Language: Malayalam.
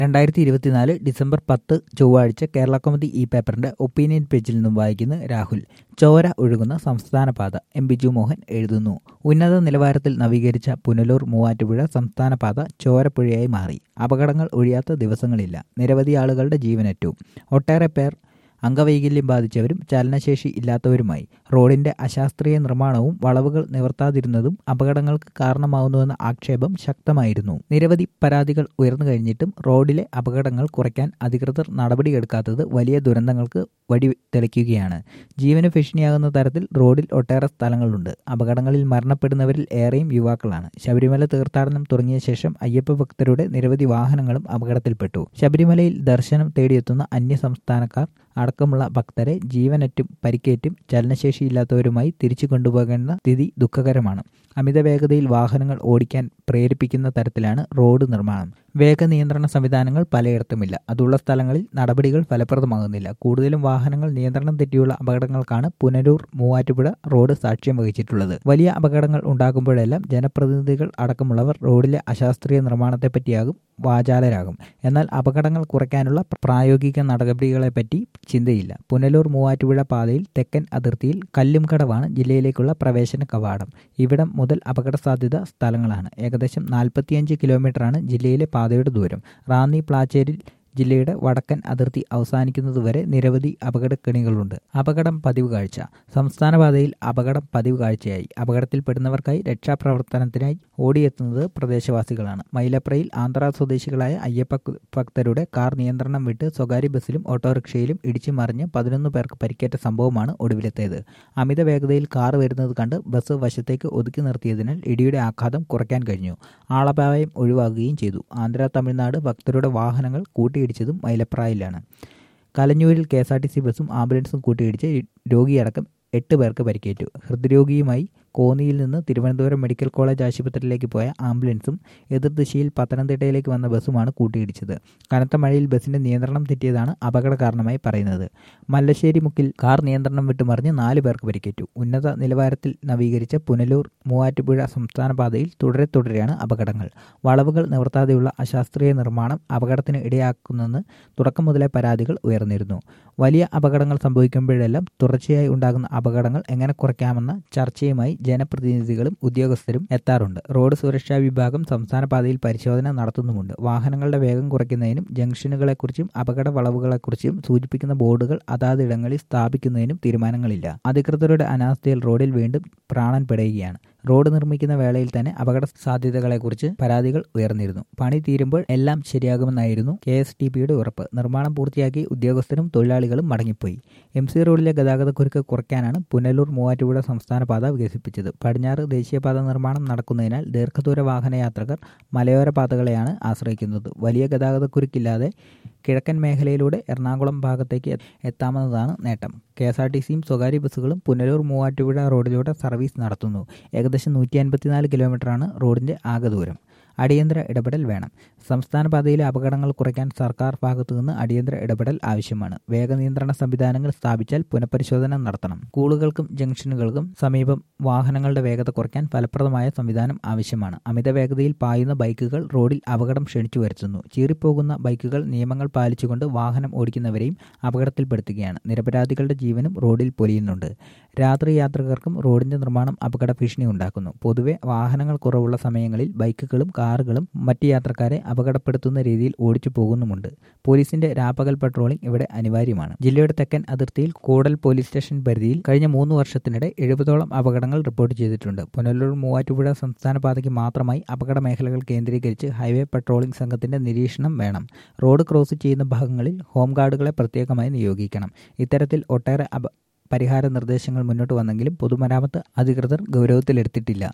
2024 ഡിസംബർ 10 ചൊവ്വാഴ്ച കേരള കൗമുദി ഈ പേപ്പറിന്റെ ഒപ്പീനിയൻ പേജിൽ നിന്നും വായിക്കുന്ന രാഹുൽ. ചോര ഒഴുകുന്ന സംസ്ഥാന പാത. എം ബിജു മോഹൻ എഴുതുന്നു. ഉന്നത നിലവാരത്തിൽ നവീകരിച്ച പുനലൂർ മൂവാറ്റുപുഴ സംസ്ഥാന പാത ചോരപ്പുഴയായി മാറി. അപകടങ്ങൾ ഒഴിയാത്ത ദിവസങ്ങളില്ല. നിരവധി ആളുകളുടെ ജീവനറ്റു. ഒട്ടേറെ പേർ അംഗവൈകല്യം ബാധിച്ചവരും ചലനശേഷി ഇല്ലാത്തവരുമായി. റോഡിന്റെ അശാസ്ത്രീയ നിർമ്മാണവും വളവുകൾ നിവർത്താതിരുന്നതും അപകടങ്ങൾക്ക് കാരണമാകുന്നുവെന്ന ആക്ഷേപം ശക്തമായിരുന്നു. നിരവധി പരാതികൾ ഉയർന്നു കഴിഞ്ഞിട്ടും റോഡിലെ അപകടങ്ങൾ കുറയ്ക്കാൻ അധികൃതർ നടപടിയെടുക്കാത്തത് വലിയ ദുരന്തങ്ങൾക്ക് വഴി തെളിക്കുകയാണ്. ജീവന് ഭീഷണിയാകുന്ന തരത്തിൽ റോഡിൽ ഒട്ടേറെ സ്ഥലങ്ങളുണ്ട്. അപകടങ്ങളിൽ മരണപ്പെടുന്നവരിൽ ഏറെയും യുവാക്കളാണ്. ശബരിമല തീർത്ഥാടനം തുടങ്ങിയ ശേഷം അയ്യപ്പ ഭക്തരുടെ നിരവധി വാഹനങ്ങളും അപകടത്തിൽപ്പെട്ടു. ശബരിമലയിൽ ദർശനം തേടിയെത്തുന്ന അന്യ സംസ്ഥാനക്കാർ അടക്കമുള്ള ഭക്തരെ ജീവനറ്റും പരിക്കേറ്റും ചലനശേഷിയില്ലാത്തവരുമായി തിരിച്ചു കൊണ്ടുപോകേണ്ട സ്ഥിതി ദുഃഖകരമാണ്. അമിത വേഗതയിൽ വാഹനങ്ങൾ ഓടിക്കാൻ പ്രേരിപ്പിക്കുന്ന തരത്തിലാണ് റോഡ് നിർമ്മാണം. വേഗ നിയന്ത്രണ സംവിധാനങ്ങൾ പലയിടത്തുമില്ല. അതുള്ള സ്ഥലങ്ങളിൽ നടപടികൾ ഫലപ്രദമാകുന്നില്ല. കൂടുതലും വാഹനങ്ങൾ നിയന്ത്രണം തെറ്റിയുള്ള അപകടങ്ങൾക്കാണ് പുനലൂർ മൂവാറ്റുപുഴ റോഡ് സാക്ഷ്യം വഹിച്ചിട്ടുള്ളത്. വലിയ അപകടങ്ങൾ ഉണ്ടാകുമ്പോഴെല്ലാം ജനപ്രതിനിധികൾ അടക്കമുള്ളവർ റോഡിലെ അശാസ്ത്രീയ നിർമ്മാണത്തെപ്പറ്റിയാകും വാചാലരാകും. എന്നാൽ അപകടങ്ങൾ കുറയ്ക്കാനുള്ള പ്രായോഗിക നടപടികളെപ്പറ്റി ചിന്തയില്ല. പുനലൂർ മൂവാറ്റുപുഴ പാതയിൽ തെക്കൻ അതിർത്തിയിൽ കല്ലുംകടവാണ് ജില്ലയിലേക്കുള്ള പ്രവേശന കവാടം. ഇവിടം മുതൽ അപകട സാധ്യത സ്ഥലങ്ങളാണ്. ഏകദേശം 45 കിലോമീറ്ററാണ് ജില്ലയിലെ പാതയുടെ ദൂരം. റാന്നി പ്ലാച്ചേരിൽ ജില്ലയുടെ വടക്കൻ അതിർത്തി അവസാനിക്കുന്നതുവരെ നിരവധി അപകടക്കെണികളുണ്ട്. അപകടം പതിവ് കാഴ്ച. സംസ്ഥാന പാതയിൽ അപകടം പതിവ് കാഴ്ചയായി. അപകടത്തിൽപ്പെടുന്നവർക്കായി രക്ഷാപ്രവർത്തനത്തിനായി ഓടിയെത്തുന്നത് പ്രദേശവാസികളാണ്. മൈലപ്രയിൽ ആന്ധ്ര സ്വദേശികളായ അയ്യപ്പ ഭക്തരുടെ കാർ നിയന്ത്രണം വിട്ട് സ്വകാര്യ ബസ്സിലും ഓട്ടോറിക്ഷയിലും ഇടിച്ചു മറിഞ്ഞ് 11 പേർക്ക് പരിക്കേറ്റ സംഭവമാണ് ഒടുവിലത്തേത്. അമിത വേഗതയിൽ കാർ വരുന്നത് കണ്ട് ബസ് വശത്തേക്ക് ഒതുക്കി നിർത്തിയതിനാൽ ഇടിയുടെ ആഘാതം കുറയ്ക്കാൻ കഴിഞ്ഞു. ആളപായം ഒഴിവാക്കുകയും ചെയ്തു. ആന്ധ്ര തമിഴ്നാട് ഭക്തരുടെ വാഹനങ്ങൾ കൂട്ടിയിടിച്ചതും മൈലപ്രായിലാണ്. കലഞ്ഞൂരിൽ KSRTC ബസ്സും ആംബുലൻസും കൂട്ടിയിടിച്ച് രോഗിയടക്കം 8 പേർക്ക് പരിക്കേറ്റു. ഹൃദ്രോഗിയുമായി കോന്നിയിൽ നിന്ന് തിരുവനന്തപുരം മെഡിക്കൽ കോളേജ് ആശുപത്രിയിലേക്ക് പോയ ആംബുലൻസും എതിർദിശയിൽ പത്തനംതിട്ടയിലേക്ക് വന്ന ബസ്സുമാണ് കൂട്ടിയിടിച്ചത്. കനത്ത മഴയിൽ ബസ്സിന്റെ നിയന്ത്രണം തെറ്റിയതാണ് അപകട കാരണമായി പറയുന്നത്. മല്ലശ്ശേരി മുക്കിൽ കാർ നിയന്ത്രണം വിട്ടുമറിഞ്ഞ് 4 പേർക്ക് പരിക്കേറ്റു. ഉന്നത നിലവാരത്തിൽ നവീകരിച്ച പുനലൂർ മൂവാറ്റുപുഴ സംസ്ഥാന പാതയിൽ തുടരെയാണ് അപകടങ്ങൾ. വളവുകൾ നിവർത്താതെയുള്ള അശാസ്ത്രീയ നിർമ്മാണം അപകടത്തിന് ഇടയാക്കുന്നെന്ന് തുടക്കം മുതലേ പരാതികൾ ഉയർന്നിരുന്നു. വലിയ അപകടങ്ങൾ സംഭവിക്കുമ്പോഴെല്ലാം തുടർച്ചയായി ഉണ്ടാകുന്ന അപകടങ്ങൾ എങ്ങനെ കുറയ്ക്കാമെന്ന ചർച്ചയുമായി ജനപ്രതിനിധികളും ഉദ്യോഗസ്ഥരും എത്താറുണ്ട്. റോഡ് സുരക്ഷാ വിഭാഗം സംസ്ഥാന പാതയിൽ പരിശോധന നടത്തുന്നുമുണ്ട്. വാഹനങ്ങളുടെ വേഗം കുറയ്ക്കുന്നതിനും ജംഗ്ഷനുകളെക്കുറിച്ചും അപകട വളവുകളെക്കുറിച്ചും സൂചിപ്പിക്കുന്ന ബോർഡുകൾ അതാതിടങ്ങളിൽ സ്ഥാപിക്കുന്നതിനും തീരുമാനങ്ങളില്ല. അധികൃതരുടെ അനാസ്ഥയിൽ റോഡിൽ വീണ്ടും പ്രാണൻ പിടയുകയാണ്. റോഡ് നിർമ്മിക്കുന്ന വേളയിൽ തന്നെ അപകട സാധ്യതകളെക്കുറിച്ച് പരാതികൾ ഉയർന്നിരുന്നു. പണി തീരുമ്പോൾ എല്ലാം ശരിയാകുമെന്നായിരുന്നു KSTPയുടെ ഉറപ്പ്. നിർമ്മാണം പൂർത്തിയാക്കി ഉദ്യോഗസ്ഥരും തൊഴിലാളികളും മടങ്ങിപ്പോയി. MC റോഡിലെ ഗതാഗതക്കുരുക്ക് കുറയ്ക്കാനാണ് പുനലൂർ മൂവാറ്റുപുഴ സംസ്ഥാന പാത വികസിപ്പിച്ചത്. പടിഞ്ഞാറ് ദേശീയപാത നിർമ്മാണം നടക്കുന്നതിനാൽ ദീർഘദൂര വാഹനയാത്രകർ മലയോര പാതകളെയാണ് ആശ്രയിക്കുന്നത്. വലിയ ഗതാഗതക്കുരുക്കില്ലാതെ കിഴക്കൻ മേഖലയിലൂടെ എറണാകുളം ഭാഗത്തേക്ക് എത്താമെന്നതാണ് നേട്ടം. KSRTCയും സ്വകാര്യ ബസ്സുകളും പുനലൂർ മൂവാറ്റുപുഴ റോഡിലൂടെ സർവീസ് നടത്തുന്നു. ഏകദേശം 154 കിലോമീറ്ററാണ് റോഡിന്റെ ആകെ ദൂരം. അടിയന്തര ഇടപെടൽ വേണം. സംസ്ഥാന പാതയിലെ അപകടങ്ങൾ കുറയ്ക്കാൻ സർക്കാർ ഭാഗത്തു നിന്ന് അടിയന്തര ഇടപെടൽ ആവശ്യമാണ്. വേഗനിയന്ത്രണ സംവിധാനങ്ങൾ സ്ഥാപിച്ചാൽ പുനഃപരിശോധന നടത്തണം. സ്കൂളുകൾക്കും ജംഗ്ഷനുകൾക്കും സമീപം വാഹനങ്ങളുടെ വേഗത കുറയ്ക്കാൻ ഫലപ്രദമായ സംവിധാനം ആവശ്യമാണ്. അമിത വേഗതയിൽ പായുന്ന ബൈക്കുകൾ റോഡിൽ അപകടം ക്ഷണിച്ചു വരുത്തുന്നു. ചീറിപ്പോകുന്ന ബൈക്കുകൾ നിയമങ്ങൾ പാലിച്ചുകൊണ്ട് വാഹനം ഓടിക്കുന്നവരെയും അപകടത്തിൽപ്പെടുത്തുകയാണ്. നിരപരാധികളുടെ ജീവനും റോഡിൽ പൊലിയുന്നുണ്ട്. രാത്രി യാത്രികർക്കും റോഡിന്റെ നിർമ്മാണം അപകട ഭീഷണി ഉണ്ടാക്കുന്നു. പൊതുവെ വാഹനങ്ങൾ കുറവുള്ള സമയങ്ങളിൽ ബൈക്കുകളും കാറുകളും മറ്റ് യാത്രക്കാരെ അപകടപ്പെടുത്തുന്ന രീതിയിൽ ഓടിച്ചു പോകുന്നുമുണ്ട്. പോലീസിന്റെ രാപ്പകൽ പട്രോളിംഗ് ഇവിടെ അനിവാര്യമാണ്. ജില്ലയുടെ തെക്കൻ അതിർത്തിയിൽ കൂടൽ പോലീസ് സ്റ്റേഷൻ പരിധിയിൽ കഴിഞ്ഞ 3 വർഷത്തിനിടെ 70ഓളം അപകടങ്ങൾ റിപ്പോർട്ട് ചെയ്തിട്ടുണ്ട്. പുനലൂർ മൂവാറ്റുപുഴ സംസ്ഥാന പാതയ്ക്ക് മാത്രമായി അപകട മേഖലകൾ കേന്ദ്രീകരിച്ച് ഹൈവേ പട്രോളിംഗ് സംഘത്തിന്റെ നിരീക്ഷണം വേണം. റോഡ് ക്രോസ് ചെയ്യുന്ന ഭാഗങ്ങളിൽ ഹോംഗാർഡുകളെ പ്രത്യേകമായി നിയോഗിക്കണം. ഇത്തരത്തിൽ ഒട്ടേറെ പരിഹാര നിർദ്ദേശങ്ങൾ മുന്നോട്ട് വന്നെങ്കിലും പൊതുമരാമത്ത് അധികൃതർ ഗൗരവത്തിലെടുത്തിട്ടില്ല.